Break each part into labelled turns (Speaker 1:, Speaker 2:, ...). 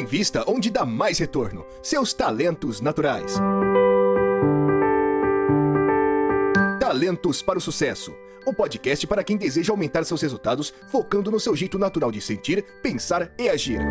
Speaker 1: invista onde dá mais retorno. Seus talentos naturais. Talentos para o Sucesso. Um podcast para quem deseja aumentar seus resultados, focando no seu jeito natural de sentir, pensar e agir.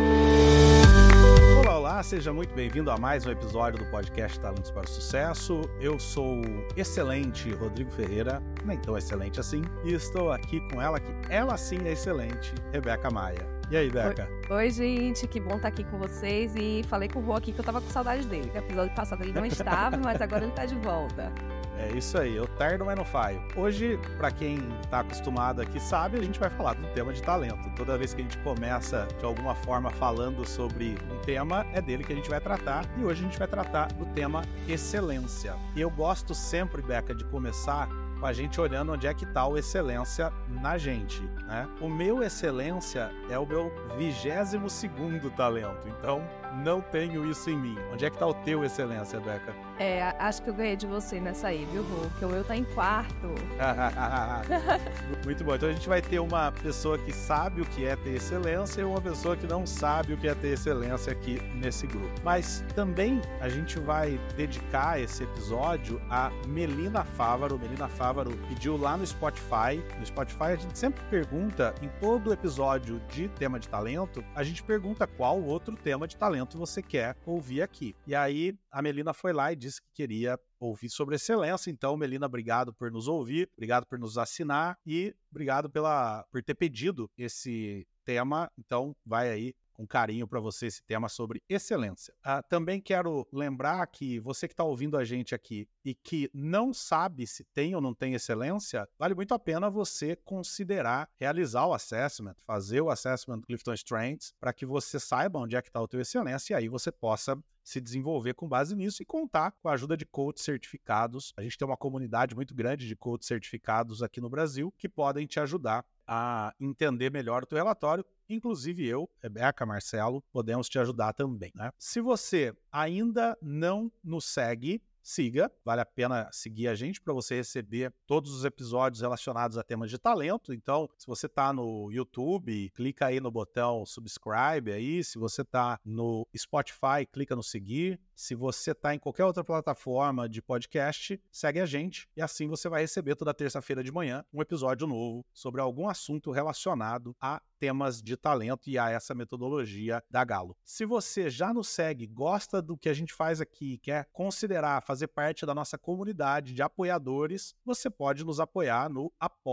Speaker 2: Olá, seja muito bem-vindo a mais um episódio do podcast Talentos para o Sucesso. Eu sou o excelente Rodrigo Ferreira, nem tão excelente assim, e estou aqui com ela, que ela sim é excelente, Rebeca Maia. E aí, Beca?
Speaker 3: Oi, gente, que bom estar aqui com vocês. E falei com o Rô aqui que eu tava com saudade dele. No episódio passado ele não estava, mas agora ele tá de volta.
Speaker 2: É isso aí, eu tardo, mas não falho. Hoje, para quem tá acostumado aqui sabe, a gente vai falar do tema de talento. Toda vez que a gente começa, de alguma forma, falando sobre um tema, é dele que a gente vai tratar. E hoje a gente vai tratar do tema excelência. E eu gosto sempre, Beca, de começar com a gente olhando onde é que tá o excelência na gente, né? O meu excelência é o meu 22º talento, então não tenho isso em mim. Onde é que tá o teu excelência, Beca?
Speaker 3: Acho que eu ganhei de você nessa aí, viu, Rô? Porque o meu tá em quarto.
Speaker 2: Muito bom, então a gente vai ter uma pessoa que sabe o que é ter excelência e uma pessoa que não sabe o que é ter excelência aqui nesse grupo. Mas também a gente vai dedicar esse episódio a Melina Fávaro. Melina Fávaro pediu lá no Spotify. No Spotify a gente sempre pergunta, em todo episódio de tema de talento, a gente pergunta qual outro tema de talento você quer ouvir aqui. E aí a Melina foi lá e disse que queria ouvir sobre excelência. Então, Melina, obrigado por nos ouvir, obrigado por nos assinar e obrigado por ter pedido esse tema. Então, vai aí com carinho para você esse tema sobre excelência. Também quero lembrar que você que está ouvindo a gente aqui e que não sabe se tem ou não tem excelência, vale muito a pena você considerar realizar o assessment, fazer o assessment Clifton Strengths, para que você saiba onde é que está o teu excelência e aí você possa se desenvolver com base nisso e contar com a ajuda de coaches certificados. A gente tem uma comunidade muito grande de coaches certificados aqui no Brasil que podem te ajudar a entender melhor o teu relatório. Inclusive eu, Rebeca, Marcelo, podemos te ajudar também, né? Se você ainda não nos segue, siga, vale a pena seguir a gente para você receber todos os episódios relacionados a temas de talento. Então, se você está no YouTube, clica aí no botão subscribe aí. Se você está no Spotify, clica no seguir. Se você está em qualquer outra plataforma de podcast, segue a gente e assim você vai receber toda terça-feira de manhã um episódio novo sobre algum assunto relacionado a temas de talento e a essa metodologia da Galo. Se você já nos segue, gosta do que a gente faz aqui, quer considerar fazer parte da nossa comunidade de apoiadores, você pode nos apoiar no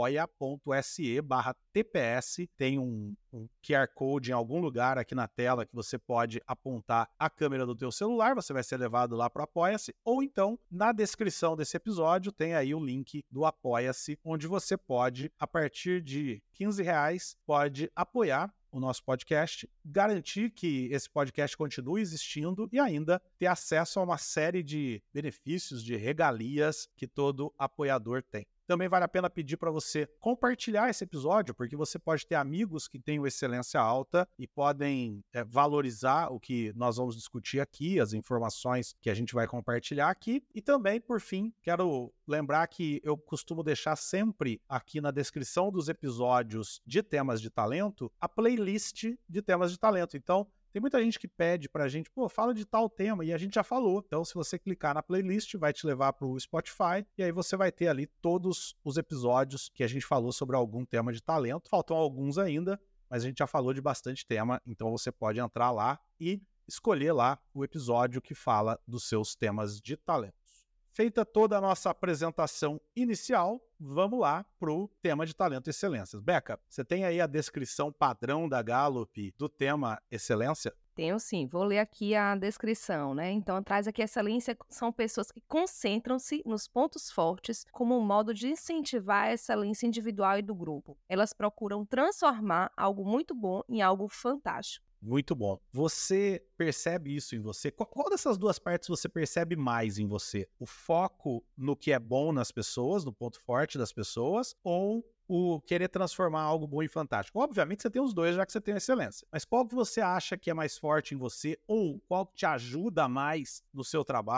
Speaker 2: apoia.se/TPS. Tem um QR Code em algum lugar aqui na tela que você pode apontar a câmera do teu celular, você vai ser levado lá para o Apoia-se, ou então na descrição desse episódio tem aí o link do Apoia-se, onde você pode, a partir de R$15, pode apoiar o nosso podcast, garantir que esse podcast continue existindo e ainda ter acesso a uma série de benefícios, de regalias que todo apoiador tem. Também vale a pena pedir para você compartilhar esse episódio, porque você pode ter amigos que têm excelência alta e podem valorizar o que nós vamos discutir aqui, as informações que a gente vai compartilhar aqui. E também, por fim, quero lembrar que eu costumo deixar sempre aqui na descrição dos episódios de temas de talento a playlist de temas de talento. Então, tem muita gente que pede pra gente, fala de tal tema, e a gente já falou. Então, se você clicar na playlist, vai te levar pro Spotify, e aí você vai ter ali todos os episódios que a gente falou sobre algum tema de talento. Faltam alguns ainda, mas a gente já falou de bastante tema, então você pode entrar lá e escolher lá o episódio que fala dos seus temas de talento. Feita toda a nossa apresentação inicial, vamos lá para o tema de talento e excelências. Beca, você tem aí a descrição padrão da Gallup do tema excelência?
Speaker 3: Tenho sim, vou ler aqui a descrição, né? Então, traz aqui excelência, são pessoas que concentram-se nos pontos fortes como um modo de incentivar a excelência individual e do grupo. Elas procuram transformar algo muito bom em algo fantástico.
Speaker 2: Muito bom. Você percebe isso em você? Qual dessas duas partes você percebe mais em você? O foco no que é bom nas pessoas, no ponto forte das pessoas, ou o querer transformar algo bom em fantástico? Obviamente você tem os dois, já que você tem a excelência. Mas qual que você acha que é mais forte em você? Ou qual que te ajuda mais no seu trabalho?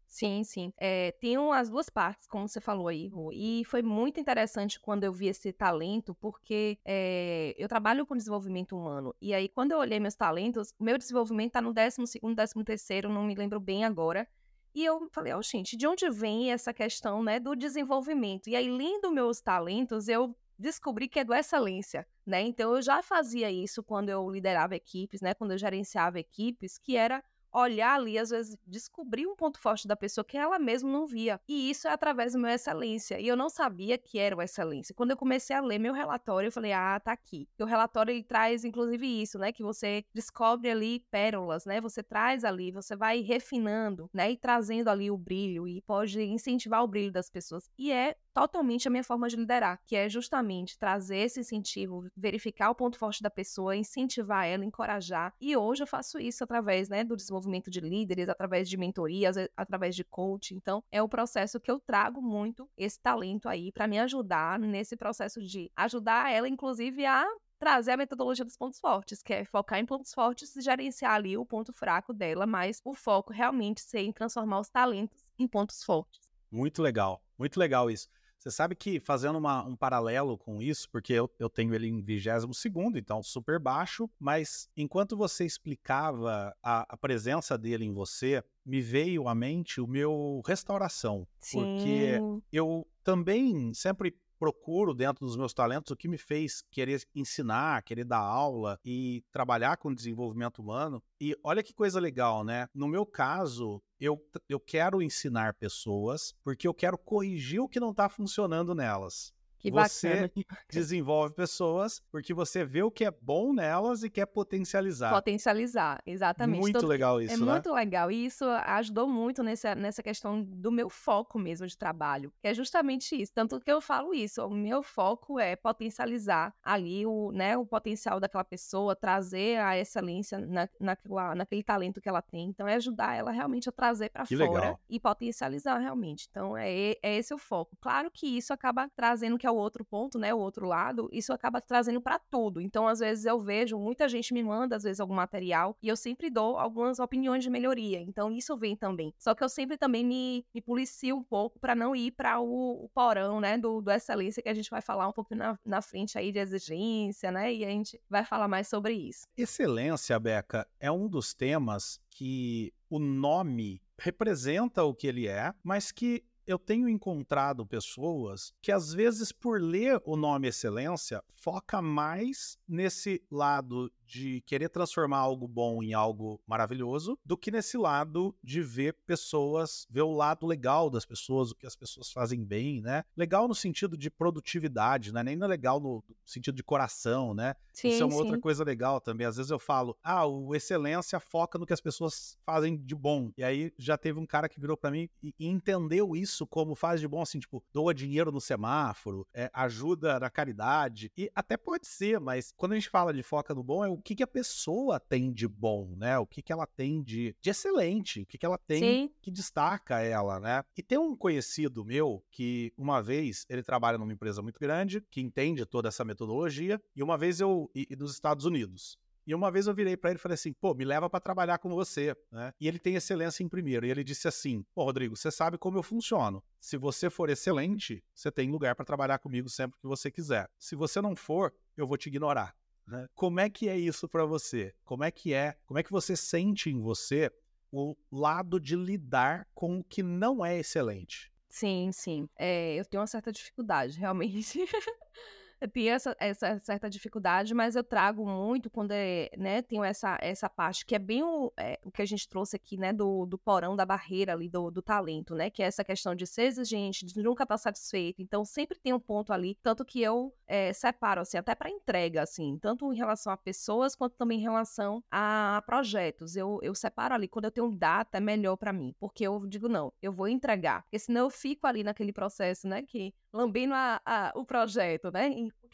Speaker 3: Sim, sim. Tem as duas partes, como você falou aí, Rô, e foi muito interessante quando eu vi esse talento, porque eu trabalho com desenvolvimento humano, e aí quando eu olhei meus talentos, meu desenvolvimento tá no 12º, 13º, não me lembro bem agora, e eu falei, gente, de onde vem essa questão, né, do desenvolvimento? E aí, lendo meus talentos, eu descobri que é do excelência, né? Então, eu já fazia isso quando eu liderava equipes, né, quando eu gerenciava equipes, que era olhar ali, às vezes, descobrir um ponto forte da pessoa que ela mesma não via. E isso é através do meu excelência. E eu não sabia que era o excelência. Quando eu comecei a ler meu relatório, eu falei, tá aqui. E o relatório, ele traz, inclusive, isso, né? Que você descobre ali pérolas, né? Você traz ali, você vai refinando, né? E trazendo ali o brilho e pode incentivar o brilho das pessoas. E é totalmente a minha forma de liderar, que é justamente trazer esse incentivo, verificar o ponto forte da pessoa, incentivar ela, encorajar. E hoje eu faço isso através, né, do desenvolvimento de líderes, através de mentorias, através de coaching. Então, é o processo que eu trago muito esse talento aí para me ajudar nesse processo de ajudar ela, inclusive, a trazer a metodologia dos pontos fortes, que é focar em pontos fortes e gerenciar ali o ponto fraco dela, mas o foco realmente ser em transformar os talentos em pontos fortes.
Speaker 2: Muito legal isso. Você sabe que, fazendo um paralelo com isso, porque eu tenho ele em 22º, então super baixo, mas enquanto você explicava a presença dele em você, me veio à mente o meu restauração, porque
Speaker 3: Sim.
Speaker 2: eu também sempre procuro, dentro dos meus talentos, o que me fez querer ensinar, querer dar aula e trabalhar com desenvolvimento humano. E olha que coisa legal, né? No meu caso, eu quero ensinar pessoas porque eu quero corrigir o que não está funcionando nelas.
Speaker 3: Que
Speaker 2: Você
Speaker 3: bacana.
Speaker 2: desenvolve pessoas porque você vê o que é bom nelas e quer potencializar.
Speaker 3: Potencializar, exatamente.
Speaker 2: Muito
Speaker 3: Tanto que
Speaker 2: legal
Speaker 3: é
Speaker 2: isso, né?
Speaker 3: muito legal e isso ajudou muito nessa questão do meu foco mesmo de trabalho, que é justamente isso. Tanto que eu falo isso, o meu foco é potencializar ali o potencial daquela pessoa, trazer a excelência naquele talento que ela tem. Então, é ajudar ela realmente a trazer para
Speaker 2: Que
Speaker 3: fora
Speaker 2: legal.
Speaker 3: e potencializar realmente. Então, é esse o foco. Claro que isso acaba trazendo, que é o outro ponto, né, o outro lado, isso acaba trazendo para tudo. Então, às vezes eu vejo, muita gente me manda, às vezes, algum material e eu sempre dou algumas opiniões de melhoria. Então, isso vem também. Só que eu sempre também me policio um pouco para não ir para o porão, né, do excelência, que a gente vai falar um pouquinho na frente aí de exigência, né, e a gente vai falar mais sobre isso.
Speaker 2: Excelência, Beca, é um dos temas que o nome representa o que ele é, mas que eu tenho encontrado pessoas que, às vezes, por ler o nome excelência, foca mais nesse lado de querer transformar algo bom em algo maravilhoso, do que nesse lado de ver o lado legal das pessoas, o que as pessoas fazem bem, né? Legal no sentido de produtividade, né? Nem legal no sentido de coração, né? Isso é
Speaker 3: Sim,
Speaker 2: uma outra
Speaker 3: sim.
Speaker 2: coisa legal também. Às vezes eu falo, o excelência foca no que as pessoas fazem de bom. E aí já teve um cara que virou pra mim e entendeu isso como faz de bom, assim, tipo, doa dinheiro no semáforo, ajuda na caridade. E até pode ser, mas quando a gente fala de foca no bom, é o que a pessoa tem de bom, né? O que ela tem de excelente, o que ela tem
Speaker 3: Sim.
Speaker 2: que destaca ela, né? E tem um conhecido meu que, uma vez, ele trabalha numa empresa muito grande, que entende toda essa metodologia, e uma vez e dos Estados Unidos. E uma vez eu virei pra ele e falei assim, me leva pra trabalhar com você, né? E ele tem excelência em primeiro. E ele disse assim, Rodrigo, você sabe como eu funciono. Se você for excelente, você tem lugar pra trabalhar comigo sempre que você quiser. Se você não for, eu vou te ignorar. Né? Como é que é isso pra você? Como é que você sente em você o lado de lidar com o que não é excelente?
Speaker 3: Sim, sim. Eu tenho uma certa dificuldade, realmente. Eu tenho essa certa dificuldade, mas eu trago muito quando né, tenho essa parte que é bem o que a gente trouxe aqui, né, do porão da barreira ali, do talento, né, que é essa questão de ser exigente, de nunca estar satisfeito. Então, sempre tem um ponto ali, tanto que eu separo, assim, até para entrega, assim, tanto em relação a pessoas, quanto também em relação a projetos. Eu separo ali, quando eu tenho data, é melhor para mim, porque eu digo, não, eu vou entregar, porque senão eu fico ali naquele processo, né, que lambendo o projeto, né?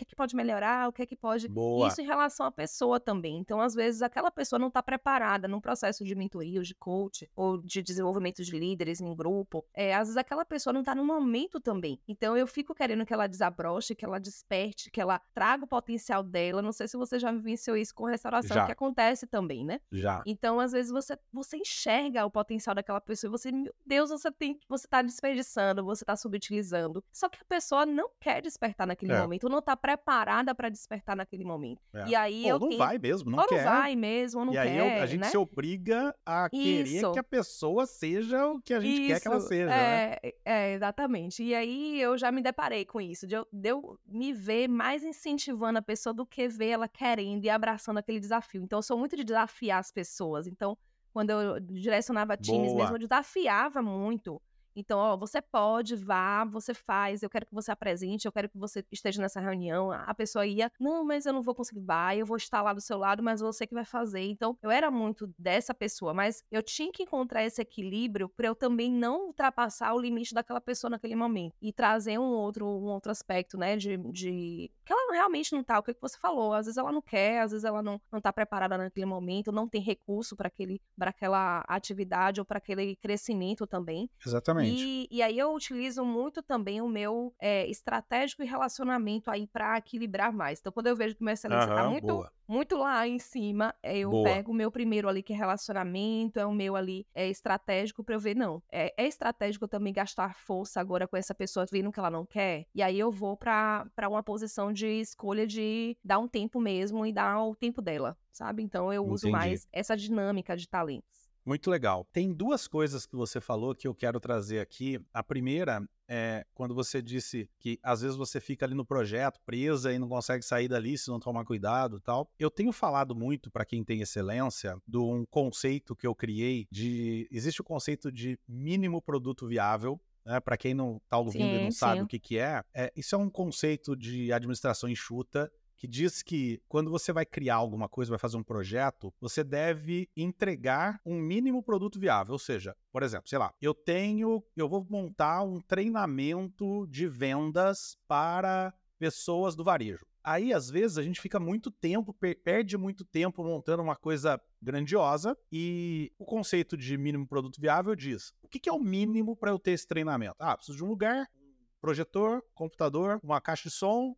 Speaker 3: que é que pode melhorar, o que é que pode...
Speaker 2: Boa.
Speaker 3: Isso em relação à pessoa também. Então, às vezes, aquela pessoa não está preparada num processo de mentoria, ou de coach, ou de desenvolvimento de líderes em grupo. Às vezes, aquela pessoa não está no momento também. Então, eu fico querendo que ela desabroche, que ela desperte, que ela traga o potencial dela. Não sei se você já vivenciou isso com restauração, que acontece também, né?
Speaker 2: Já.
Speaker 3: Então, às vezes, você enxerga o potencial daquela pessoa e você, meu Deus, você tá desperdiçando, você tá subutilizando. Só que a pessoa não quer despertar naquele momento, não tá preparada pra despertar naquele momento. E aí
Speaker 2: não vai mesmo, não
Speaker 3: ou
Speaker 2: quer.
Speaker 3: não vai mesmo, ou não
Speaker 2: e
Speaker 3: quer,
Speaker 2: aí a gente
Speaker 3: né?
Speaker 2: se obriga a querer que a pessoa seja o que a gente quer que ela seja, né?
Speaker 3: Exatamente. E aí eu já me deparei com isso, de eu me ver mais incentivando a pessoa do que ver ela querendo e abraçando aquele desafio. Então eu sou muito de desafiar as pessoas. Então, quando eu direcionava times mesmo, eu desafiava muito. Então, ó, você pode, vá, você faz, eu quero que você apresente, eu quero que você esteja nessa reunião. A pessoa ia, não, mas eu não vou conseguir, vai, eu vou estar lá do seu lado, mas você que vai fazer. Então, eu era muito dessa pessoa, mas eu tinha que encontrar esse equilíbrio para eu também não ultrapassar o limite daquela pessoa naquele momento. E trazer um outro aspecto, né, de que ela realmente não tá, o que você falou, às vezes ela não quer, às vezes ela não tá preparada naquele momento, não tem recurso para aquela atividade ou para aquele crescimento também.
Speaker 2: Exatamente.
Speaker 3: E aí eu utilizo muito também o meu estratégico e relacionamento aí para equilibrar mais. Então, quando eu vejo que o meu excelência tá muito lá em cima, eu pego o meu primeiro ali, que é relacionamento, é o meu ali estratégico, para eu ver, não, é estratégico eu também gastar força agora com essa pessoa vendo que ela não quer, e aí eu vou para uma posição de escolha de dar um tempo mesmo e dar o tempo dela, sabe? Então, eu uso mais essa dinâmica de talentos.
Speaker 2: Muito legal. Tem duas coisas que você falou que eu quero trazer aqui. A primeira é quando você disse que às vezes você fica ali no projeto presa e não consegue sair dali se não tomar cuidado e tal. Eu tenho falado muito para quem tem excelência de um conceito que eu criei existe o conceito de mínimo produto viável. Para quem não está ouvindo e não sabe o que é, isso é um conceito de administração enxuta que diz que quando você vai criar alguma coisa, vai fazer um projeto, você deve entregar um mínimo produto viável. Ou seja, por exemplo, sei lá, eu vou montar um treinamento de vendas para pessoas do varejo. Aí, às vezes, a gente fica muito tempo, perde muito tempo montando uma coisa grandiosa, e o conceito de mínimo produto viável diz: o que é o mínimo para eu ter esse treinamento? Preciso de um lugar, projetor, computador, uma caixa de som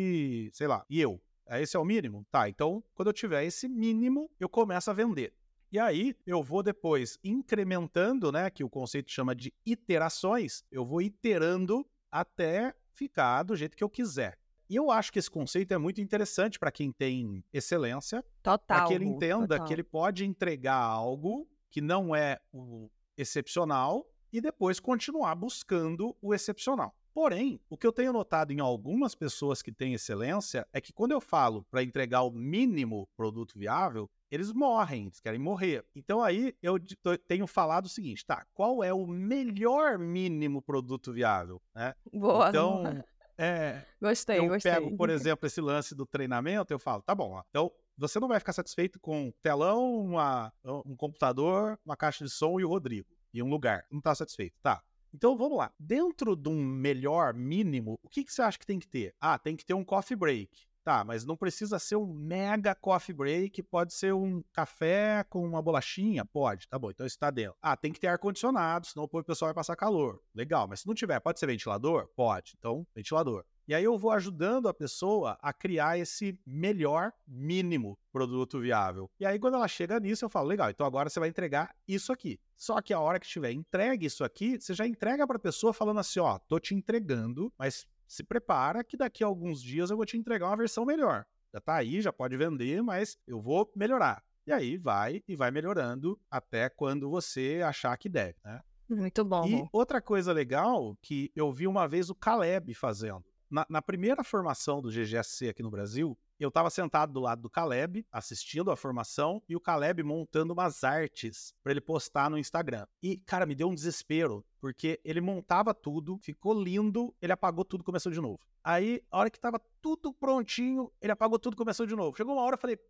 Speaker 2: e, sei lá, e eu. Esse é o mínimo? Tá, então, quando eu tiver esse mínimo, eu começo a vender. E aí, eu vou depois incrementando, né, que o conceito chama de iterações, eu vou iterando até ficar do jeito que eu quiser. E eu acho que esse conceito é muito interessante para quem tem excelência, para que ele entenda que ele pode entregar algo que não é o excepcional e depois continuar buscando o excepcional. Porém, o que eu tenho notado em algumas pessoas que têm excelência é que quando eu falo para entregar o mínimo produto viável, eles morrem, eles querem morrer. Então aí eu tenho falado o seguinte, tá, qual é o melhor mínimo produto viável? Né?
Speaker 3: Boa.
Speaker 2: Então,
Speaker 3: gostei.
Speaker 2: Pego, por exemplo, esse lance do treinamento, eu falo, tá bom, ó, então você não vai ficar satisfeito com um telão, um computador, uma caixa de som e o Rodrigo, e um lugar. Não tá satisfeito, tá. Então, vamos lá. Dentro de um melhor mínimo, o que você acha que tem que ter? Tem que ter um coffee break. Tá, mas não precisa ser um mega coffee break, pode ser um café com uma bolachinha? Pode, tá bom, então isso tá dentro. Tem que ter ar-condicionado, senão o pessoal vai passar calor. Legal, mas se não tiver, pode ser ventilador? Pode, então ventilador. E aí eu vou ajudando a pessoa a criar esse melhor mínimo produto viável. E aí quando ela chega nisso, eu falo, legal, então agora você vai entregar isso aqui. Só que a hora que tiver entregue isso aqui, você já entrega para a pessoa falando assim, ó, tô te entregando, mas se prepara que daqui a alguns dias eu vou te entregar uma versão melhor. Já tá aí, já pode vender, mas eu vou melhorar. E aí vai melhorando até quando você achar que deve, né?
Speaker 3: Muito bom.
Speaker 2: E outra coisa legal que eu vi uma vez o Caleb fazendo. Na primeira formação do GGSC aqui no Brasil, eu estava sentado do lado do Caleb, assistindo a formação, e o Caleb montando umas artes para ele postar no Instagram. E, cara, me deu um desespero, porque ele montava tudo, ficou lindo, ele apagou tudo e começou de novo. Aí, a hora que estava tudo prontinho, ele apagou tudo e começou de novo. Chegou uma hora, eu falei,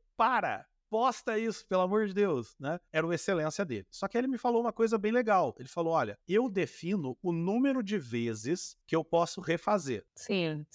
Speaker 2: posta isso, pelo amor de Deus, né? Era o excelência dele. Só que ele me falou uma coisa bem legal. Ele falou, olha, eu defino o número de vezes que eu posso refazer.
Speaker 3: Sim.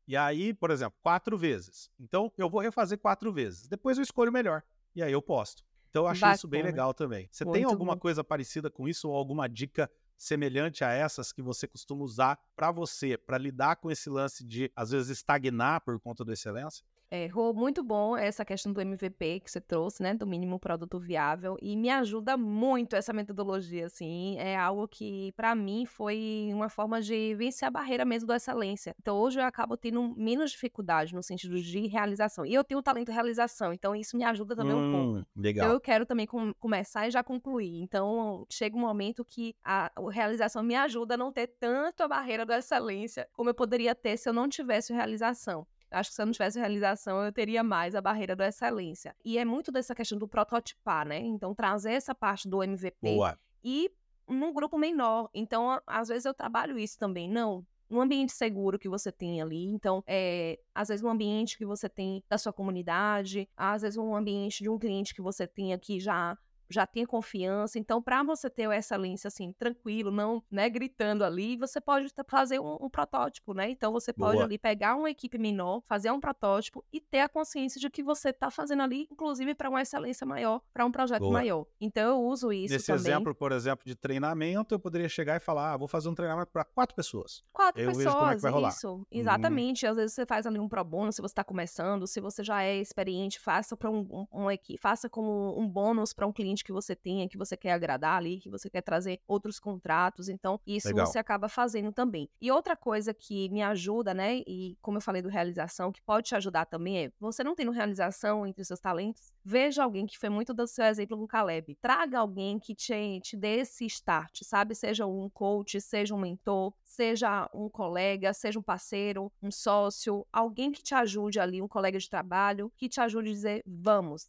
Speaker 2: E aí, por exemplo, 4 vezes. Então, eu vou refazer 4 vezes. Depois eu escolho o melhor. E aí eu posto. Então, eu achei isso bem
Speaker 3: Bacana.
Speaker 2: legal também. Você tem
Speaker 3: Muito
Speaker 2: alguma
Speaker 3: bom.
Speaker 2: coisa parecida com isso ou alguma dica semelhante a essas que você costuma usar para você, para lidar com esse lance de, às vezes, estagnar por conta da excelência?
Speaker 3: Rô, muito bom essa questão do MVP que você trouxe, né, do mínimo produto viável, e me ajuda muito essa metodologia, assim, é algo que para mim foi uma forma de vencer a barreira mesmo da excelência. Então hoje eu acabo tendo menos dificuldade no sentido de realização, e eu tenho talento de realização, então isso me ajuda também um pouco. Então
Speaker 2: Legal.
Speaker 3: eu quero também começar e já concluir, então chega um momento que a realização me ajuda a não ter tanto a barreira da excelência como eu poderia ter se eu não tivesse realização. Acho que se eu não tivesse realização, eu teria mais a barreira da excelência. E é muito dessa questão do prototipar, né? Então, trazer essa parte do MVP
Speaker 2: Boa.
Speaker 3: e num grupo menor. Então, às vezes eu trabalho isso também. Não, um ambiente seguro que você tem ali. Então, às vezes um ambiente que você tem da sua comunidade, às vezes um ambiente de um cliente que você tem aqui já tem confiança. Então, para você ter a excelência, assim, tranquilo, não, né, gritando ali, você pode fazer um protótipo, né? Então, você pode
Speaker 2: Boa.
Speaker 3: ali pegar uma equipe menor, fazer um protótipo e ter a consciência de que você está fazendo ali, inclusive, para uma excelência maior, para um projeto
Speaker 2: Boa.
Speaker 3: maior. Então, eu uso isso
Speaker 2: Nesse
Speaker 3: também.
Speaker 2: exemplo, por exemplo, de treinamento, eu poderia chegar e falar, vou fazer um treinamento para 4 pessoas.
Speaker 3: 4
Speaker 2: Eu vejo como é que
Speaker 3: pessoas,
Speaker 2: vai rolar.
Speaker 3: isso, exatamente. Às vezes você faz ali um pro bono, se você está começando, se você já é experiente, faça para uma equipe, faça como um bônus para um cliente que você tenha, que você quer agradar ali, que você quer trazer outros contratos. Então, isso
Speaker 2: Legal.
Speaker 3: você acaba fazendo também. E outra coisa que me ajuda, né, e como eu falei do realização, que pode te ajudar também é, você não tendo realização entre os seus talentos, veja alguém que foi muito do seu exemplo com o Caleb. Traga alguém que te dê esse start, sabe? Seja um coach, seja um mentor, seja um colega, seja um parceiro, um sócio, alguém que te ajude ali, um colega de trabalho, que te ajude a dizer, vamos,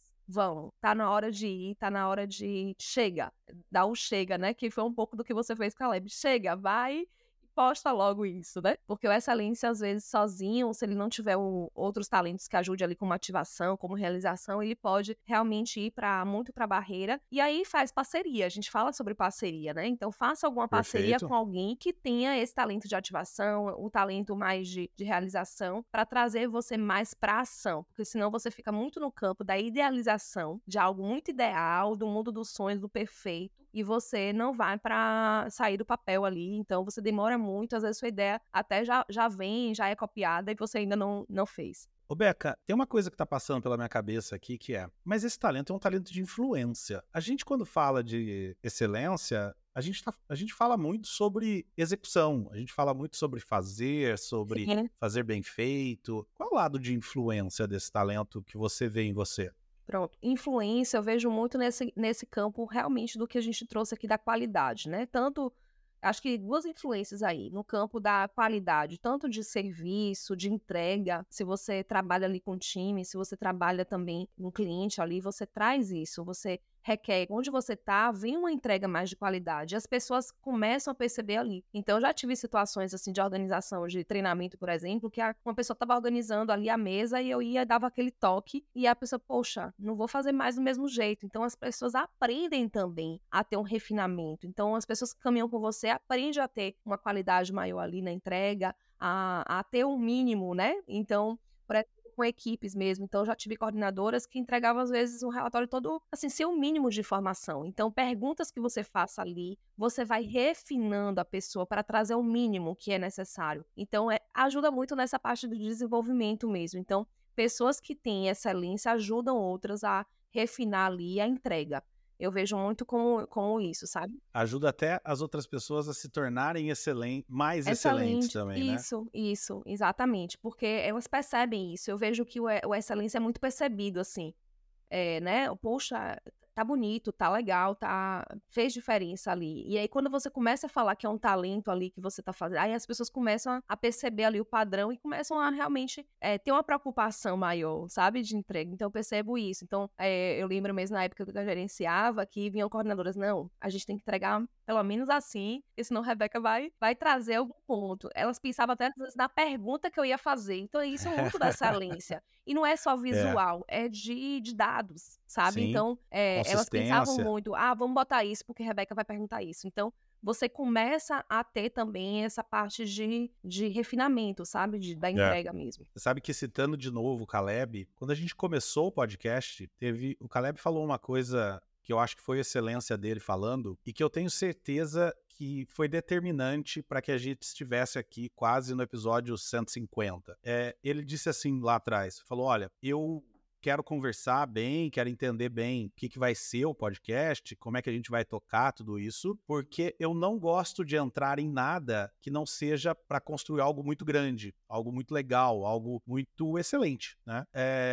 Speaker 3: tá na hora de ir, tá na hora de... Chega, dá o chega, né? Que foi um pouco do que você fez com a Caleb. Chega, vai e posta logo isso, né? Porque o excelência, às vezes, sozinho, se ele não tiver outros talentos que ajudem ali como ativação, como realização, ele pode realmente ir muito pra barreira. E aí faz parceria. A gente fala sobre parceria, né? Então faça alguma parceria
Speaker 2: Perfeito.
Speaker 3: com alguém que tenha esse talento de ativação, o talento mais de realização, para trazer você mais pra ação. Porque senão você fica muito no campo da idealização, de algo muito ideal, do mundo dos sonhos, do perfeito, e você não vai para sair do papel ali, então você demora muito, às vezes sua ideia até já vem, já é copiada e você ainda não fez.
Speaker 2: Ô, Beca, tem uma coisa que tá passando pela minha cabeça aqui que mas esse talento é um talento de influência. A gente, quando fala de excelência, a gente fala muito sobre execução, a gente fala muito sobre sobre
Speaker 3: Sim.
Speaker 2: fazer bem feito. Qual é o lado de influência desse talento que você vê em você?
Speaker 3: Pronto. Influência, eu vejo muito nesse campo realmente do que a gente trouxe aqui da qualidade, né? Tanto, acho que 2 influências aí, no campo da qualidade, tanto de serviço, de entrega, se você trabalha ali com time, se você trabalha também com cliente ali, você traz isso, você requer, onde você tá, vem uma entrega mais de qualidade, e as pessoas começam a perceber ali. Então, eu já tive situações, assim, de organização, de treinamento, por exemplo, que uma pessoa estava organizando ali a mesa e eu dava aquele toque, e a pessoa, poxa, não vou fazer mais do mesmo jeito. Então, as pessoas aprendem também a ter um refinamento. Então, as pessoas que caminham com você aprendem a ter uma qualidade maior ali na entrega, a ter um mínimo, né? Então, por exemplo, com equipes mesmo. Então, eu já tive coordenadoras que entregavam, às vezes, um relatório todo, assim, sem um mínimo de informação. Então, perguntas que você faça ali, você vai refinando a pessoa para trazer o mínimo que é necessário. Então, ajuda muito nessa parte do desenvolvimento mesmo. Então, pessoas que têm excelência ajudam outras a refinar ali a entrega. Eu vejo muito como isso, sabe?
Speaker 2: Ajuda até as outras pessoas a se tornarem mais excelentes
Speaker 3: Excelente.
Speaker 2: também, né?
Speaker 3: Isso, exatamente. Porque elas percebem isso. Eu vejo que o excelência é muito percebido, assim. Né? Poxa, tá bonito, tá legal, fez diferença ali. E aí, quando você começa a falar que é um talento ali que você tá fazendo, aí as pessoas começam a perceber ali o padrão e começam a realmente ter uma preocupação maior, sabe, de entrega. Então, eu percebo isso. Então, eu lembro mesmo na época que eu gerenciava que vinham coordenadoras, não, a gente tem que entregar pelo menos assim, porque senão a Rebeca vai trazer algum ponto. Elas pensavam até às vezes, na pergunta que eu ia fazer. Então, isso é muito da excelência. E não é só visual, é de dados, sabe?
Speaker 2: Sim.
Speaker 3: Então, elas pensavam
Speaker 2: Consistência.
Speaker 3: muito, vamos botar isso, porque a Rebeca vai perguntar isso. Então, você começa a ter também essa parte de refinamento, sabe? Da entrega mesmo.
Speaker 2: Você sabe que, citando de novo o Caleb, quando a gente começou o podcast, o Caleb falou uma coisa que eu acho que foi a excelência dele falando, e que eu tenho certeza que foi determinante para que a gente estivesse aqui quase no episódio 150. Ele disse assim lá atrás, falou, olha, eu quero conversar bem, quero entender bem o que vai ser o podcast, como é que a gente vai tocar tudo isso, porque eu não gosto de entrar em nada que não seja para construir algo muito grande, algo muito legal, algo muito excelente, né?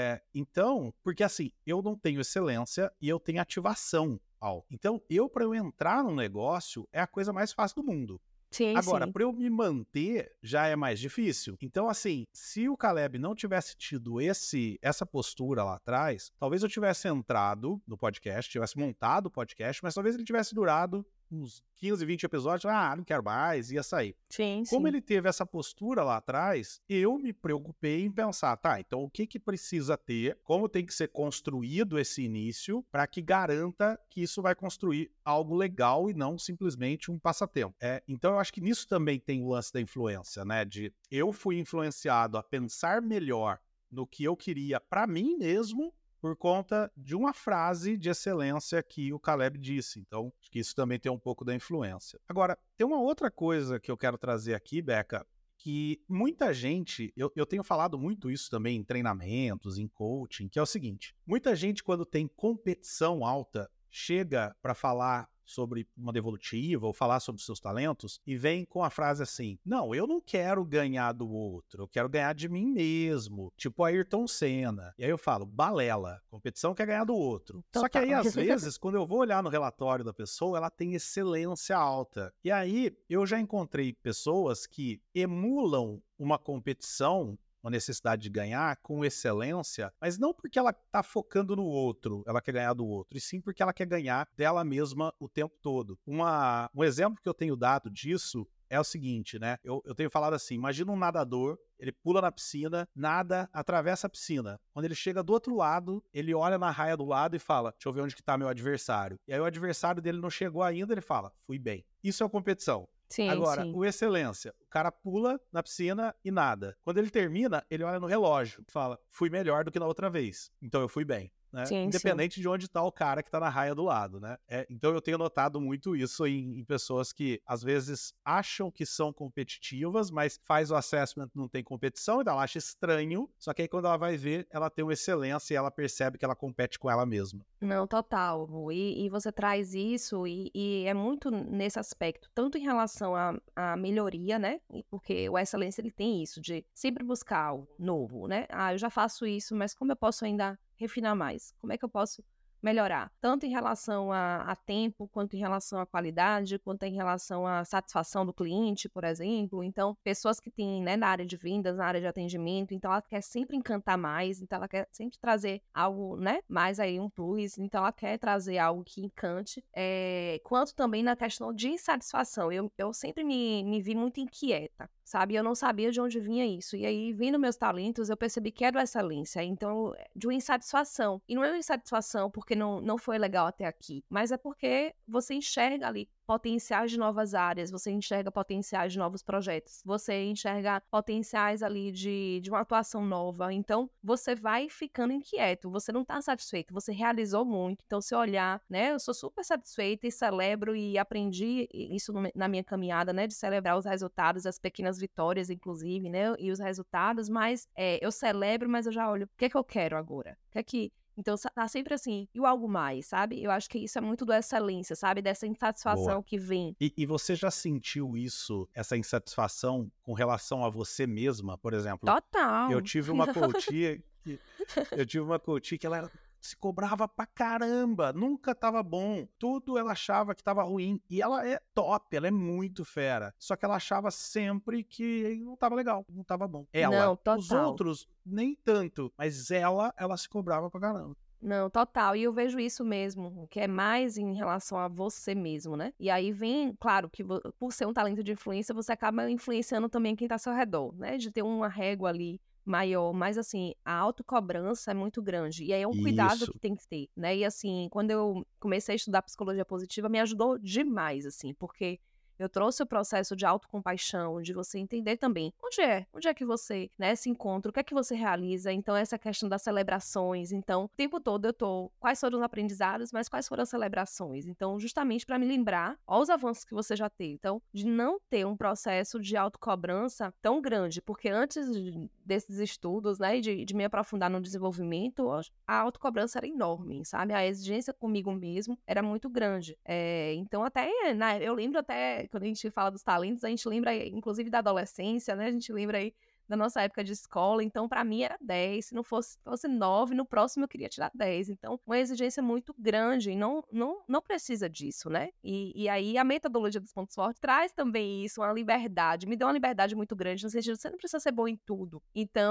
Speaker 2: Então, porque assim, eu não tenho excelência e eu tenho ativação. Então, para eu entrar num negócio, é a coisa mais fácil do mundo.
Speaker 3: Sim,
Speaker 2: agora,
Speaker 3: sim.
Speaker 2: para eu me manter, já é mais difícil. Então, assim, se o Caleb não tivesse tido essa postura lá atrás, talvez eu tivesse entrado no podcast, tivesse montado o podcast, mas talvez ele tivesse durado uns 15, 20 episódios, não quero mais, ia sair.
Speaker 3: Sim,
Speaker 2: Como
Speaker 3: sim.
Speaker 2: ele teve essa postura lá atrás, eu me preocupei em pensar, então o que precisa ter, como tem que ser construído esse início, para que garanta que isso vai construir algo legal e não simplesmente um passatempo. Então eu acho que nisso também tem o lance da influência, né? Eu fui influenciado a pensar melhor no que eu queria para mim mesmo, por conta de uma frase de excelência que o Caleb disse. Então, acho que isso também tem um pouco da influência. Agora, tem uma outra coisa que eu quero trazer aqui, Beca, que muita gente, eu tenho falado muito isso também em treinamentos, em coaching, que é o seguinte, muita gente quando tem competição alta, chega para falar sobre uma devolutiva ou falar sobre seus talentos e vem com a frase assim, não, eu não quero ganhar do outro, eu quero ganhar de mim mesmo, tipo Ayrton Senna. E aí eu falo, balela, competição quer ganhar do outro.
Speaker 3: Total.
Speaker 2: Só que aí, às vezes, quando eu vou olhar no relatório da pessoa, ela tem excelência alta. E aí, eu já encontrei pessoas que emulam uma competição, uma necessidade de ganhar com excelência, mas não porque ela tá focando no outro, ela quer ganhar do outro, e sim porque ela quer ganhar dela mesma o tempo todo. Um exemplo que eu tenho dado disso é o seguinte, né? Eu tenho falado assim, imagina um nadador, ele pula na piscina, nada, atravessa a piscina. Quando ele chega do outro lado, ele olha na raia do lado e fala, deixa eu ver onde que tá meu adversário. E aí o adversário dele não chegou ainda, ele fala, fui bem. Isso é competição.
Speaker 3: Sim,
Speaker 2: agora,
Speaker 3: sim.
Speaker 2: o excelência, o cara pula na piscina e nada. Quando ele termina, ele olha no relógio e fala, fui melhor do que na outra vez, então eu fui bem. Né?
Speaker 3: Sim,
Speaker 2: independente
Speaker 3: sim.
Speaker 2: de onde está o cara que está na raia do lado, né? Então eu tenho notado muito isso em pessoas que às vezes acham que são competitivas, mas faz o assessment, não tem competição, então ela acha estranho, só que aí quando ela vai ver, ela tem uma excelência e ela percebe que ela compete com ela mesma.
Speaker 3: Não, total, Ru. E você traz isso e é muito nesse aspecto, tanto em relação à melhoria, né? Porque o excelência ele tem isso, de sempre buscar algo novo, né? Eu já faço isso, mas como eu posso ainda refinar mais? Como é que eu posso melhorar? Tanto em relação a tempo, quanto em relação à qualidade, quanto em relação à satisfação do cliente, por exemplo. Então, pessoas que têm, né, na área de vendas, na área de atendimento, então ela quer sempre encantar mais, então ela quer sempre trazer algo, né, mais aí um plus, então ela quer trazer algo que encante, quanto também na questão de insatisfação. Eu sempre me vi muito inquieta, sabe? Eu não sabia de onde vinha isso. E aí, vendo meus talentos, eu percebi que era a excelência. Então, de uma insatisfação. E não é uma insatisfação porque não foi legal até aqui, mas é porque você enxerga ali potenciais de novas áreas, você enxerga potenciais de novos projetos, você enxerga potenciais ali de uma atuação nova. Então, você vai ficando inquieto, você não tá satisfeito, você realizou muito. Então, se olhar, né, eu sou super satisfeita e celebro e aprendi isso na minha caminhada, né, de celebrar os resultados, as pequenas vitórias, inclusive, né, e os resultados, mas eu celebro, mas eu já olho, o que é que eu quero agora? O que é que... Então, tá sempre assim, e o algo mais, sabe? Eu acho que isso é muito da excelência, sabe? Dessa insatisfação
Speaker 2: Boa.
Speaker 3: que vem.
Speaker 2: E você já sentiu isso, essa insatisfação com relação a você mesma, por exemplo?
Speaker 3: Total.
Speaker 2: Eu tive uma coach que ela se cobrava pra caramba, nunca tava bom, tudo ela achava que tava ruim, e ela é top, ela é muito fera, só que ela achava sempre que não tava legal, não tava bom.
Speaker 3: Não, total.
Speaker 2: Os outros, nem tanto, mas ela se cobrava pra caramba.
Speaker 3: Não, total. E eu vejo isso mesmo, que é mais em relação a você mesmo, né? E aí vem, claro, que por ser um talento de influência, você acaba influenciando também quem tá ao seu redor, né? De ter uma régua ali maior, mas assim, a autocobrança é muito grande, e aí é um cuidado que tem que ter, né? E assim, quando eu comecei a estudar psicologia positiva, me ajudou demais, assim, porque eu trouxe o processo de autocompaixão, de você entender também onde é que você, né, se encontra, o que é que você realiza. Então, essa questão das celebrações. Então, o tempo todo quais foram os aprendizados, mas quais foram as celebrações. Então, justamente para me lembrar, ó, os avanços que você já teve. Então, de não ter um processo de autocobrança tão grande, porque antes desses estudos, né, de me aprofundar no desenvolvimento, a autocobrança era enorme, sabe? A exigência comigo mesmo era muito grande. Então, eu lembro até, quando a gente fala dos talentos, a gente lembra, inclusive, da adolescência, né? A gente lembra aí da nossa época de escola, então para mim era 10, se não fosse 9, no próximo eu queria tirar 10, então uma exigência muito grande, e não precisa disso, né? E aí a metodologia dos pontos fortes traz também isso, uma liberdade, me deu uma liberdade muito grande, no sentido de você não precisa ser bom em tudo,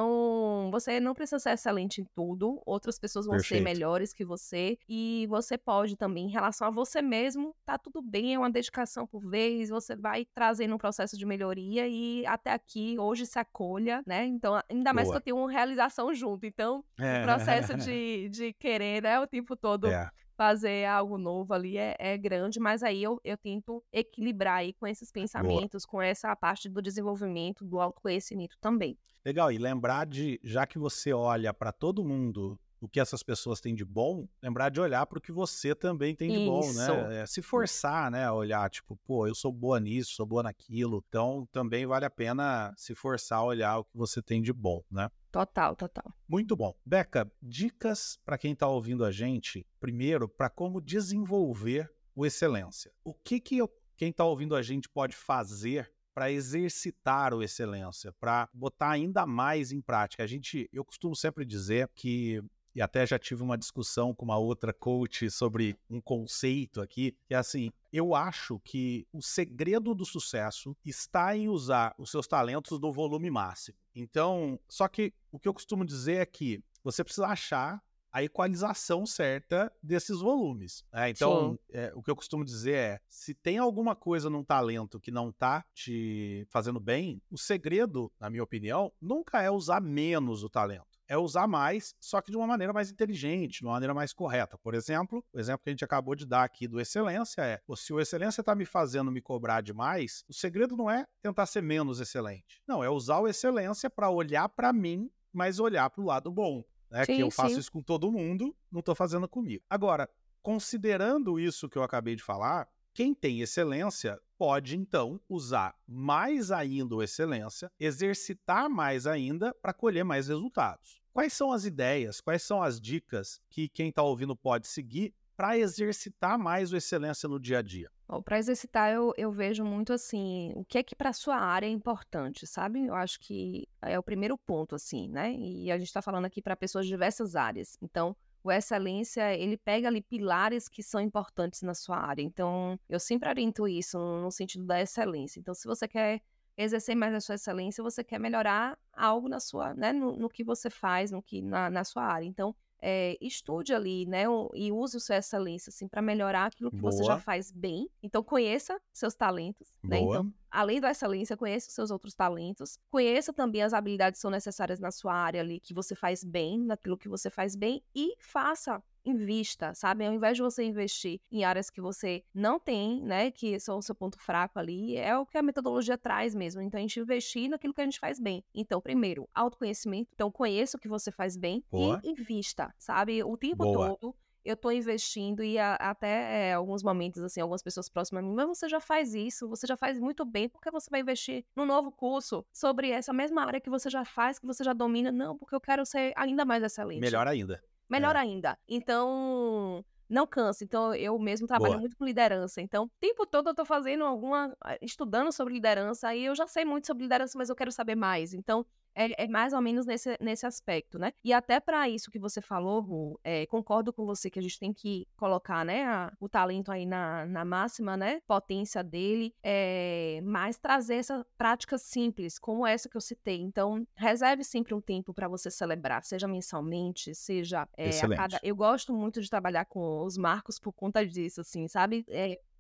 Speaker 3: então você não precisa ser excelente em tudo, outras pessoas vão ser melhores que você, e você pode também, em relação a você mesmo, tá tudo bem, é uma dedicação por vez, você vai trazendo um processo de melhoria, e até aqui, hoje se acolha, né? Então, ainda mais que eu tenho uma realização junto. Então, o processo de querer, né, o tempo todo fazer algo novo ali é grande, mas aí eu tento equilibrar aí com esses pensamentos, com essa parte do desenvolvimento, do autoconhecimento também.
Speaker 2: Legal, e lembrar já que você olha para todo mundo o que essas pessoas têm de bom, lembrar de olhar para o que você também tem de bom, né? Se forçar, né, a olhar, tipo, pô, eu sou boa nisso, sou boa naquilo, então também vale a pena se forçar a olhar o que você tem de bom, né?
Speaker 3: Total.
Speaker 2: Muito bom. Beca, dicas para quem está ouvindo a gente, primeiro, para como desenvolver o excelência. O que quem está ouvindo a gente pode fazer para exercitar o excelência, para botar ainda mais em prática? Eu costumo sempre dizer que, e até já tive uma discussão com uma outra coach sobre um conceito aqui, que é assim, eu acho que o segredo do sucesso está em usar os seus talentos no volume máximo. Então, só que o que eu costumo dizer é que você precisa achar a equalização certa desses volumes, né? Então, o que eu costumo dizer é, se tem alguma coisa num talento que não está te fazendo bem, o segredo, na minha opinião, nunca é usar menos o talento. É usar mais, só que de uma maneira mais inteligente, de uma maneira mais correta. Por exemplo, o exemplo que a gente acabou de dar aqui do excelência é, se o excelência está me fazendo me cobrar demais, o segredo não é tentar ser menos excelente. Não, é usar o excelência para olhar para mim, mas olhar para o lado bom. Né, que eu faço isso com todo mundo, não estou fazendo comigo. Agora, considerando isso que eu acabei de falar, quem tem excelência pode, então, usar mais ainda o excelência, exercitar mais ainda para colher mais resultados. Quais são as ideias, quais são as dicas que quem está ouvindo pode seguir para exercitar mais o excelência no dia a dia?
Speaker 3: Para exercitar, eu vejo muito assim, o que é que para sua área é importante, sabe? Eu acho que é o primeiro ponto, assim, né? E a gente está falando aqui para pessoas de diversas áreas. Então, o excelência, ele pega ali pilares que são importantes na sua área. Então, eu sempre oriento isso no sentido da excelência. Então, se você quer exercer mais a sua excelência, você quer melhorar algo na sua, né? No que você faz, na sua área. Então, estude ali, né, e use a sua excelência, assim, para melhorar aquilo que você já faz bem. Então, conheça seus talentos, né? Então, além da excelência, conheça os seus outros talentos. Conheça também as habilidades que são necessárias na sua área ali, que você faz bem, naquilo que você faz bem, e invista, sabe? Ao invés de você investir em áreas que você não tem, né, que são o seu ponto fraco ali, é o que a metodologia traz mesmo. Então, a gente investir naquilo que a gente faz bem. Então, primeiro, autoconhecimento. Então, conheça o que você faz bem e invista, sabe? O tempo todo eu tô investindo e até alguns momentos, assim, algumas pessoas próximas a mim, mas você já faz isso, você já faz muito bem, por que você vai investir num novo curso sobre essa mesma área que você já faz, que você já domina? Não, porque eu quero ser ainda mais excelente.
Speaker 2: Melhor ainda.
Speaker 3: Melhor ainda. Então, não canse. Então, eu mesmo trabalho muito com liderança. Então, o tempo todo eu tô estudando sobre liderança, e eu já sei muito sobre liderança, mas eu quero saber mais. Então, é mais ou menos nesse aspecto, né? E até para isso que você falou, Ru, concordo com você que a gente tem que colocar, né, o talento aí na máxima, né, potência dele, mas trazer essa prática simples, como essa que eu citei. Então, reserve sempre um tempo para você celebrar, seja mensalmente, seja a cada... Eu gosto muito de trabalhar com os marcos por conta disso, assim, sabe?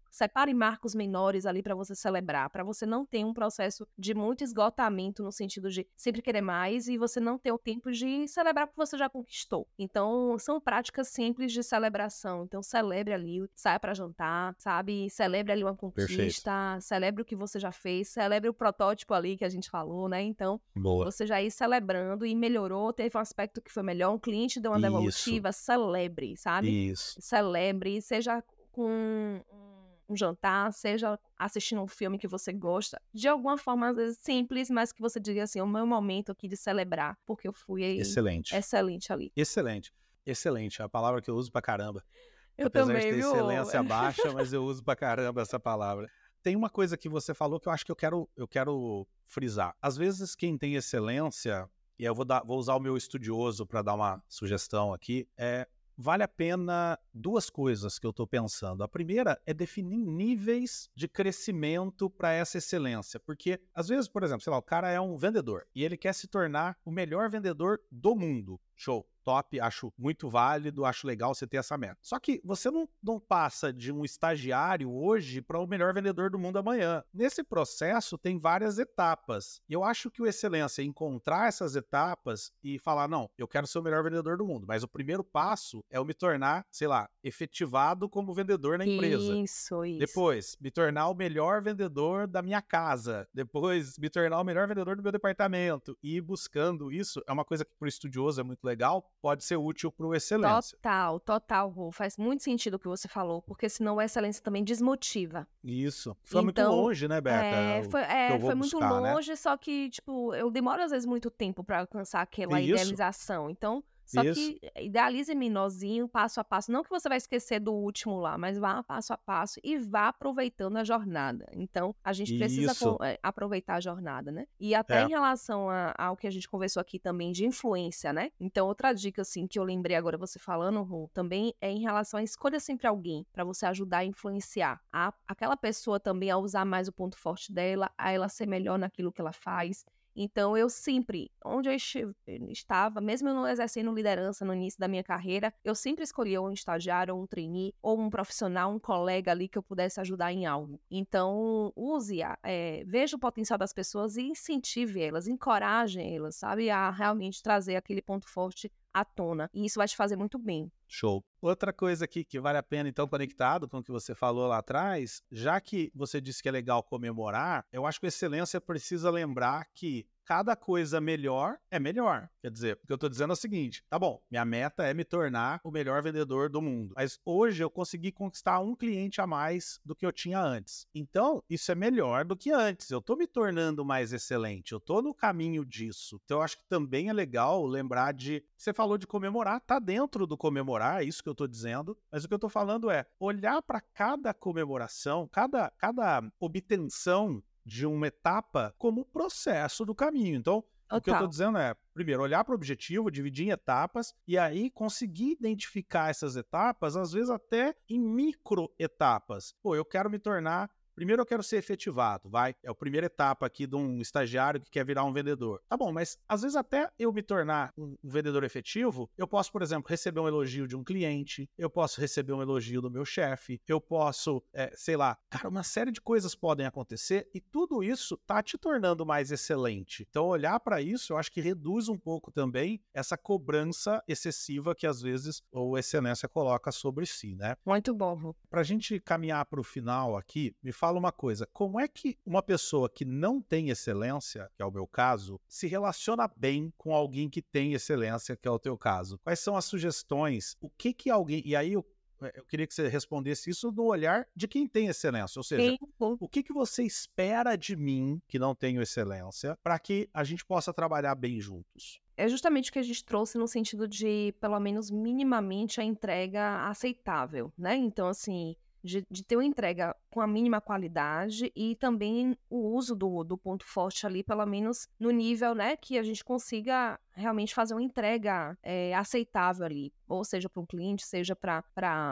Speaker 3: separe marcos menores ali para você celebrar, para você não ter um processo de muito esgotamento no sentido de sempre querer mais e você não ter o tempo de celebrar o que você já conquistou. Então, são práticas simples de celebração. Então, celebre ali, saia para jantar, sabe? Celebre ali uma conquista, celebre o que você já fez, celebre o protótipo ali que a gente falou, né? Então, você já ir celebrando e melhorou, teve um aspecto que foi melhor, um cliente deu uma devolutiva, celebre, sabe? Celebre, seja com um jantar, seja assistindo um filme que você gosta, de alguma forma, às vezes simples, mas que você diga assim, o meu momento aqui de celebrar, porque eu fui excelente ali.
Speaker 2: Excelente, é a palavra que eu uso pra caramba.
Speaker 3: Eu
Speaker 2: Apesar
Speaker 3: também,
Speaker 2: de ter
Speaker 3: viu?
Speaker 2: excelência baixa, mas eu uso pra caramba essa palavra. Tem uma coisa que você falou que eu acho que eu quero frisar. Às vezes quem tem excelência, e eu vou usar o meu estudioso para dar uma sugestão aqui, vale a pena duas coisas que eu estou pensando. A primeira é definir níveis de crescimento para essa excelência. Porque, às vezes, por exemplo, sei lá, o cara é um vendedor e ele quer se tornar o melhor vendedor do mundo. Show. Top, acho muito válido, acho legal você ter essa meta. Só que você não passa de um estagiário hoje para o melhor vendedor do mundo amanhã. Nesse processo tem várias etapas. E eu acho que o excelência é encontrar essas etapas e falar, não, eu quero ser o melhor vendedor do mundo, mas o primeiro passo é eu me tornar, sei lá, efetivado como vendedor na empresa.
Speaker 3: Isso.
Speaker 2: Depois, me tornar o melhor vendedor da minha casa. Depois, me tornar o melhor vendedor do meu departamento. E ir buscando isso é uma coisa que para o estudioso é muito legal, pode ser útil para o excelência.
Speaker 3: Total, Rô. Faz muito sentido o que você falou, porque senão a excelência também desmotiva.
Speaker 2: Isso. Foi muito longe, né, Berta?
Speaker 3: Foi muito longe, né? Só que, tipo, eu demoro às vezes muito tempo para alcançar aquela idealização. Então, só que idealize menorzinho, passo a passo. Não que você vai esquecer do último lá, mas vá passo a passo e vá aproveitando a jornada. Então, a gente precisa aproveitar a jornada, né? E até em relação ao que a gente conversou aqui também de influência, né? Então, outra dica, assim, que eu lembrei agora você falando, Ru, também é em relação a escolha sempre alguém para você ajudar a influenciar aquela pessoa também a usar mais o ponto forte dela, a ela ser melhor naquilo que ela faz. Então, eu sempre, onde eu estava, mesmo eu não exercendo liderança no início da minha carreira, eu sempre escolhia um estagiário, ou um trainee, ou um profissional, um colega ali que eu pudesse ajudar em algo. Então, veja o potencial das pessoas e incentive elas, encoraje elas, sabe, a realmente trazer aquele ponto forte à tona. E isso vai te fazer muito bem.
Speaker 2: Show. Outra coisa aqui que vale a pena, então, conectado com o que você falou lá atrás, já que você disse que é legal comemorar, eu acho que a excelência precisa lembrar que cada coisa melhor é melhor. Quer dizer, o que eu estou dizendo é o seguinte, tá bom, minha meta é me tornar o melhor vendedor do mundo, mas hoje eu consegui conquistar um cliente a mais do que eu tinha antes. Então, isso é melhor do que antes. Eu estou me tornando mais excelente, eu estou no caminho disso. Então, eu acho que também é legal lembrar você falou de comemorar, tá dentro do comemorar, é isso que eu estou dizendo, mas o que eu estou falando é olhar para cada comemoração, cada obtenção de uma etapa como processo do caminho. Então, o que eu estou dizendo é, primeiro, olhar para o objetivo, dividir em etapas e aí conseguir identificar essas etapas, às vezes até em microetapas. Pô, eu quero me tornar... Primeiro eu quero ser efetivado, é a primeira etapa aqui de um estagiário que quer virar um vendedor. Tá bom, mas às vezes até eu me tornar um vendedor efetivo, eu posso, por exemplo, receber um elogio de um cliente, eu posso receber um elogio do meu chefe, eu posso, sei lá, cara, uma série de coisas podem acontecer e tudo isso tá te tornando mais excelente. Então olhar para isso, eu acho que reduz um pouco também essa cobrança excessiva que às vezes o excelência coloca sobre si, né?
Speaker 3: Muito bom.
Speaker 2: Pra gente caminhar para o final aqui, me fala uma coisa, como é que uma pessoa que não tem excelência, que é o meu caso, se relaciona bem com alguém que tem excelência, que é o teu caso? Quais são as sugestões? O que alguém... E aí eu queria que você respondesse isso no olhar de quem tem excelência, ou seja, o que você espera de mim, que não tenho excelência, para que a gente possa trabalhar bem juntos?
Speaker 3: É justamente o que a gente trouxe no sentido de, pelo menos minimamente, a entrega aceitável, né? Então, assim... De ter uma entrega com a mínima qualidade e também o uso do ponto forte ali, pelo menos no nível, né, que a gente consiga realmente fazer uma entrega aceitável ali, ou seja para um cliente, seja para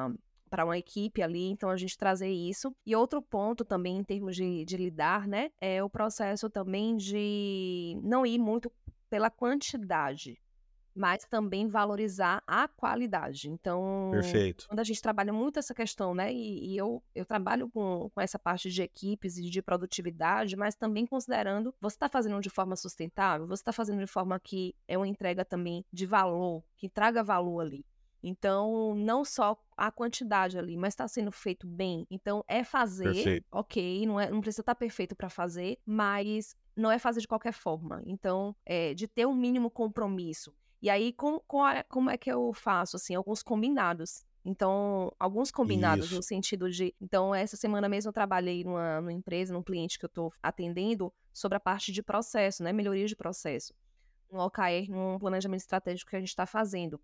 Speaker 3: uma equipe ali, então a gente trazer isso. E outro ponto também em termos de lidar, né, é o processo também de não ir muito pela quantidade. mas também valorizar a qualidade. Então,
Speaker 2: Perfeito.
Speaker 3: quando a gente trabalha muito essa questão, né, e eu trabalho com essa parte de equipes e de produtividade, mas também considerando, você está fazendo de forma sustentável, você está fazendo de forma que é uma entrega também de valor, que traga valor ali. Então, não só a quantidade ali, mas está sendo feito bem. Então, é fazer,
Speaker 2: Perfeito.
Speaker 3: ok, não precisa estar perfeito para fazer, mas não é fazer de qualquer forma. Então, de ter um mínimo compromisso. E aí, como é que eu faço, assim, alguns combinados. Então, alguns combinados no
Speaker 2: Isso.
Speaker 3: sentido de... Então, essa semana mesmo eu trabalhei numa empresa, num cliente que eu estou atendendo, sobre a parte de processo, né, melhoria de processo. Um OKR, num planejamento estratégico que a gente está fazendo.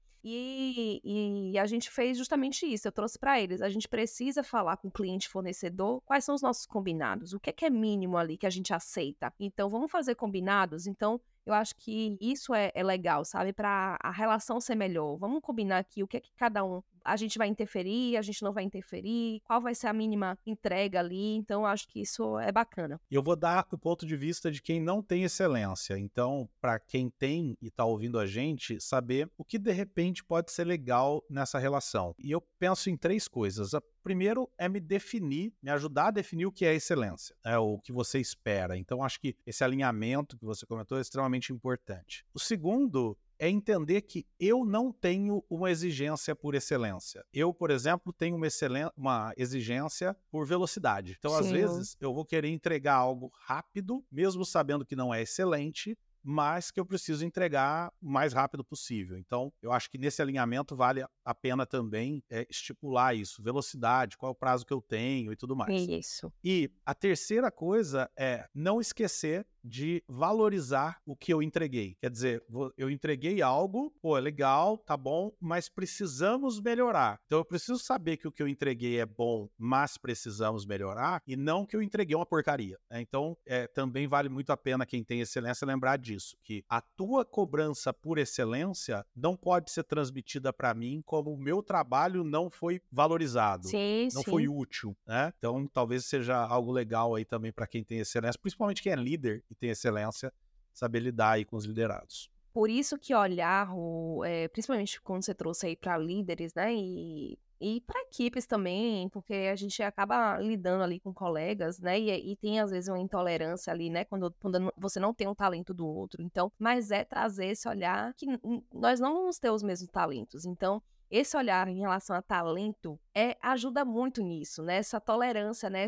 Speaker 3: E a gente fez justamente isso, eu trouxe para eles. A gente precisa falar com o cliente fornecedor quais são os nossos combinados, o que é mínimo ali que a gente aceita. Então, vamos fazer combinados? Então, eu acho que isso é legal, sabe? Para a relação ser melhor. Vamos combinar aqui o que é que cada um... A gente vai interferir, a gente não vai interferir, qual vai ser a mínima entrega ali. Então, eu acho que isso é bacana.
Speaker 2: E eu vou dar o ponto de vista de quem não tem excelência. Então, para quem tem e está ouvindo a gente, saber o que de repente pode ser legal nessa relação. E eu penso em 3 coisas. Primeiro é me ajudar a definir o que é excelência, o que você espera. Então, acho que esse alinhamento que você comentou é extremamente importante. O segundo é entender que eu não tenho uma exigência por excelência. Eu, por exemplo, tenho uma exigência por velocidade. Então, às
Speaker 3: Sim.
Speaker 2: vezes, eu vou querer entregar algo rápido, mesmo sabendo que não é excelente, mas que eu preciso entregar o mais rápido possível. Então, eu acho que nesse alinhamento vale a pena também estipular isso, velocidade, qual é o prazo que eu tenho e tudo mais.
Speaker 3: Isso.
Speaker 2: E a terceira coisa é não esquecer de valorizar o que eu entreguei. Quer dizer, eu entreguei algo, é legal, tá bom, mas precisamos melhorar. Então eu preciso saber que o que eu entreguei é bom, mas precisamos melhorar, e não que eu entreguei uma porcaria. Então também vale muito a pena quem tem excelência lembrar disso, que a tua cobrança por excelência não pode ser transmitida para mim como o meu trabalho não foi valorizado.
Speaker 3: Sim,
Speaker 2: não
Speaker 3: sim.
Speaker 2: foi útil, né? Então, talvez seja algo legal aí também para quem tem excelência, principalmente quem é líder e tem excelência, saber lidar aí com os liderados.
Speaker 3: Por isso que olhar, principalmente quando você trouxe aí para líderes, né, e para equipes também, porque a gente acaba lidando ali com colegas, né, e tem às vezes uma intolerância ali, né, quando você não tem o talento do outro. Então, mas trazer esse olhar que nós não vamos ter os mesmos talentos. Então, esse olhar em relação a talento ajuda muito nisso, né? Essa tolerância, né?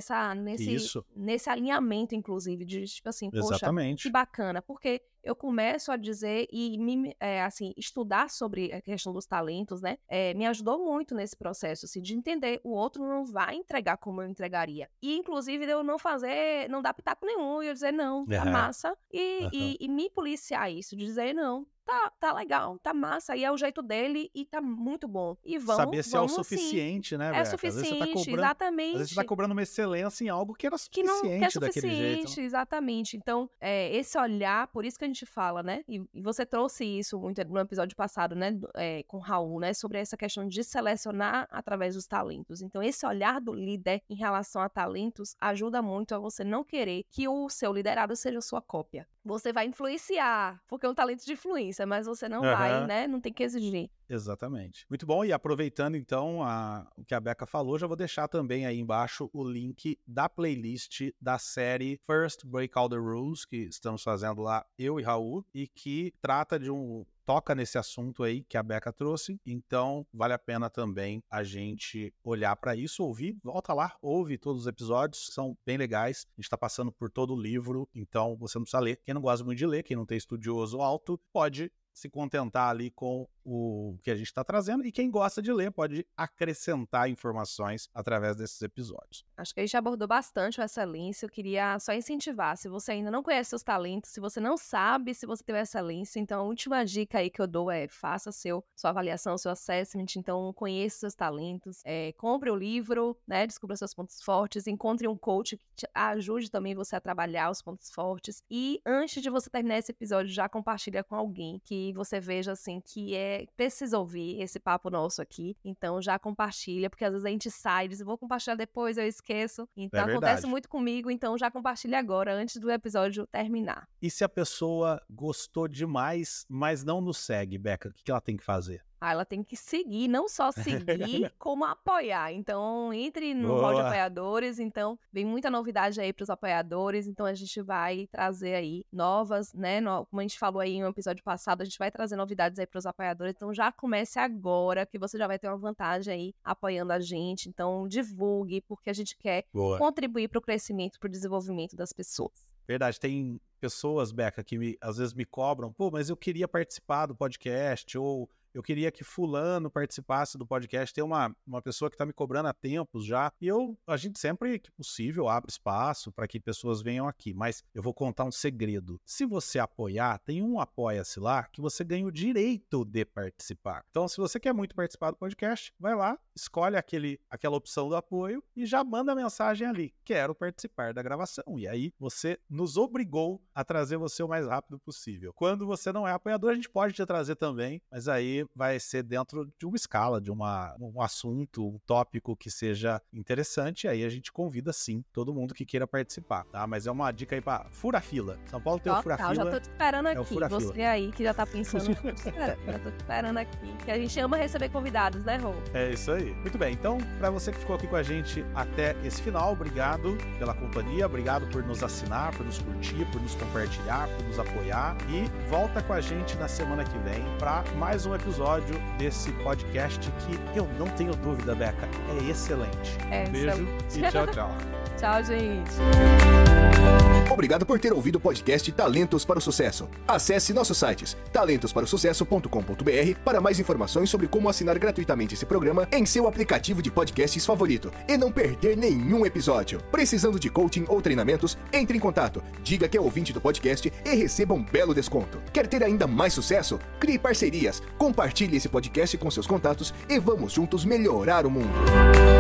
Speaker 3: Nesse alinhamento, inclusive, de tipo assim,
Speaker 2: Exatamente.
Speaker 3: Poxa, que bacana, porque eu começo a dizer e assim, estudar sobre a questão dos talentos, né? Me ajudou muito nesse processo, assim, de entender o outro não vai entregar como eu entregaria. E, inclusive, de eu não dar pitaco nenhum, e eu dizer, não, tá massa, e me policiar isso, de dizer, não, tá legal, tá massa, e é o jeito dele e tá muito bom. E
Speaker 2: saber se é o
Speaker 3: assim.
Speaker 2: suficiente, né,
Speaker 3: É
Speaker 2: Beca?
Speaker 3: suficiente,
Speaker 2: Às
Speaker 3: exatamente.
Speaker 2: vezes você tá cobrando uma excelência em algo que era
Speaker 3: Que é
Speaker 2: suficiente daquele jeito.
Speaker 3: suficiente, exatamente. Então, esse olhar, por isso que a gente fala, né? E você trouxe isso muito no episódio passado, né? Com o Raul, né? Sobre essa questão de selecionar através dos talentos. Então, esse olhar do líder em relação a talentos ajuda muito a você não querer que o seu liderado seja sua cópia. Você vai influenciar, porque é um talento de influência, mas você não vai, né? Não tem que exigir.
Speaker 2: Exatamente. Muito bom, e aproveitando então o que a Beca falou, já vou deixar também aí embaixo o link da playlist da série First Break All the Rules, que estamos fazendo lá, eu e Raul, e que trata toca nesse assunto aí que a Beca trouxe, então vale a pena também a gente olhar para isso, ouvir, volta lá, ouve todos os episódios, são bem legais, a gente tá passando por todo o livro, então você não precisa ler. Quem não gosta muito de ler, quem não tem estudioso alto, pode se contentar ali com o que a gente está trazendo, e quem gosta de ler pode acrescentar informações através desses episódios.
Speaker 3: Acho que a gente abordou bastante a excelência. Eu queria só incentivar, se você ainda não conhece seus talentos, se você não sabe se você tem excelência, então a última dica aí que eu dou é faça sua avaliação, seu assessment, então conheça seus talentos, compre o livro, né, descubra seus pontos fortes, encontre um coach que te ajude também você a trabalhar os pontos fortes, e antes de você terminar esse episódio, já compartilha com alguém que você veja assim que precisa ouvir esse papo nosso aqui, então já compartilha, porque às vezes a gente sai e diz, vou compartilhar depois, eu esqueço. Então acontece muito comigo, então já compartilha agora, antes do episódio terminar.
Speaker 2: E se a pessoa gostou demais, mas não nos segue, Beca, o que ela tem que fazer?
Speaker 3: Ela tem que seguir, não só seguir, como apoiar. Então, entre no hall de apoiadores. Então, vem muita novidade aí para os apoiadores. Então, a gente vai trazer aí novas, né? Como a gente falou aí em um episódio passado, a gente vai trazer novidades aí para os apoiadores. Então, já comece agora, que você já vai ter uma vantagem aí apoiando a gente. Então, divulgue, porque a gente quer contribuir para o crescimento, para o desenvolvimento das pessoas.
Speaker 2: Verdade, tem pessoas, Beca, que às vezes me cobram, mas eu queria participar do podcast, ou eu queria que fulano participasse do podcast. Tem uma pessoa que está me cobrando há tempos já, e a gente sempre que possível abre espaço para que pessoas venham aqui, mas eu vou contar um segredo. Se você apoiar, tem um Apoia-se lá que você ganha o direito de participar. Então, se você quer muito participar do podcast, vai lá, escolhe aquela opção do apoio e já manda a mensagem ali, quero participar da gravação. E aí você nos obrigou a trazer você o mais rápido possível. Quando você não é apoiador, a gente pode te trazer também, mas aí vai ser dentro de uma escala, de um assunto, um tópico que seja interessante, e aí a gente convida sim todo mundo que queira participar, tá? Mas é uma dica aí pra fura-fila. São Paulo tem o fura-fila.
Speaker 3: Já tô te esperando aqui, você aí que já tá pensando, já tô te esperando aqui, que a gente ama receber convidados, né, Rô?
Speaker 2: É isso aí. Muito bem, então, pra você que ficou aqui com a gente até esse final, obrigado pela companhia, obrigado por nos assinar, por nos curtir, por nos compartilhar, por nos apoiar, e volta com a gente na semana que vem pra mais um episódio desse podcast que eu não tenho dúvida, Beca, é excelente. Um beijo e tchau, tchau.
Speaker 3: Tchau, gente.
Speaker 1: Obrigado por ter ouvido o podcast Talentos para o Sucesso. Acesse nossos sites talentosparosucesso.com.br para mais informações sobre como assinar gratuitamente esse programa em seu aplicativo de podcasts favorito e não perder nenhum episódio. Precisando de coaching ou treinamentos? Entre em contato, diga que é ouvinte do podcast e receba um belo desconto. Quer ter ainda mais sucesso? Crie parcerias, compartilhe esse podcast com seus contatos e vamos juntos melhorar o mundo.